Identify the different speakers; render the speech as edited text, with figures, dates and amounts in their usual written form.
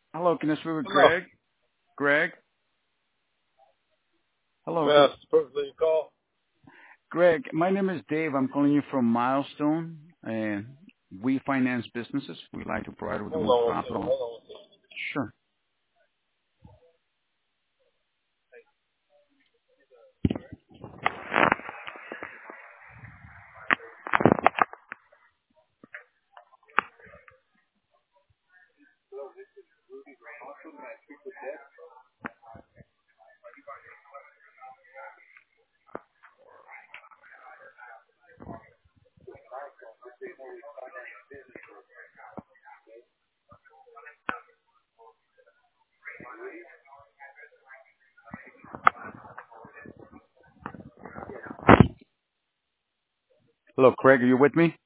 Speaker 1: Hello, can I speak with
Speaker 2: Hello.
Speaker 1: Greg? Greg? Hello,
Speaker 2: May I supposedly call?
Speaker 1: Greg. My name is Dave. I'm calling you from Milestone, and we finance businesses. We like to provide with the
Speaker 2: Hold
Speaker 1: most
Speaker 2: on one second.
Speaker 1: capital.
Speaker 2: Hold on one second.
Speaker 1: Sure. Hello, Craig. Are you with me?